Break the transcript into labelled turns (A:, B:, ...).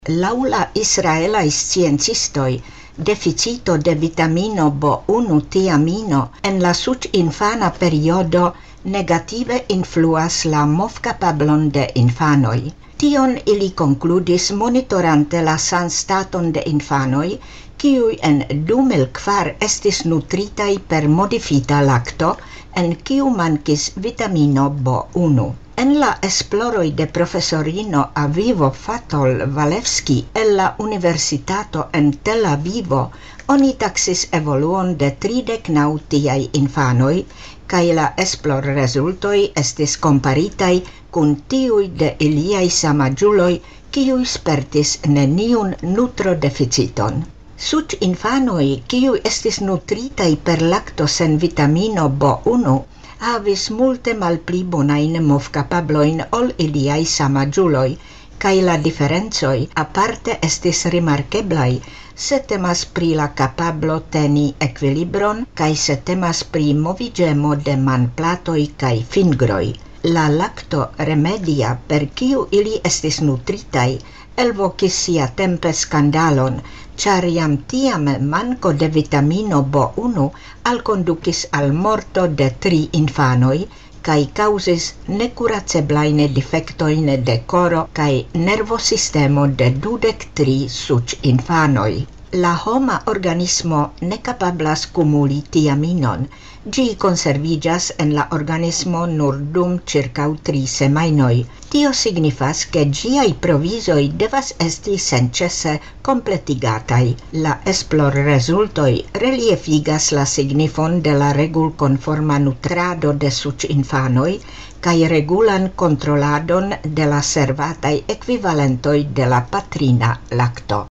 A: Laŭ la israelaj sciencistoj, deficito de vitamino B1 tiamino en la suĉ-infana periodo negative influas la movkapablon de infanoj. Tion ili konkludis monitorante la sanstaton de infanoj, kiuj en 2004 estis nutritaj per modifita lakto, en kiu mankis vitamino B1. En la esploroj de profesorino Avivo Fatol-Walewski el la Universitato en Tel Avivo, oni taksis evoluon de 39 tiaj infanoj, kaj la esplorrezultoj estis komparitaj kun tiuj de iliaj samaĝuloj, kiuj spertis neniun nutrodeficiton. Suĉ-infanoj, kiuj estis nutritaj per lakto sen vitamino B1, havis multe malpli bonajn movkapablojn ol iliaj samaĝuloj, kaj la diferencoj aparte estis rimarkeblaj, se temas pri la kapablo teni ekvilibron kaj se temas pri moviĝemo de manplatoj kaj fingroj. La lakto remedia, per kiu ili estis nutritaj, elvokis siatempe skandalon, ĉar jam tiam manko de vitamino B1 alkondukis al morto de 3 infanoj kaj kaŭzis nekuraceblajn difektojn de koro kaj nervosistemo de 23 suĉ-infanoj. La homa organismo ne kapablas kumuli tiaminon, ĝi konserviĝas en la organismo nur dum ĉirkaŭ 3 semajnoj. Tio signifas, ke ĝiaj provizoj devas esti senĉese kompletigataj. La esplorrezultoj reliefigas la signifon de la regulkonforma nutrado de suĉ-infanoj kaj regulan kontroladon de la servataj ekvivalentoj de la patrina lakto.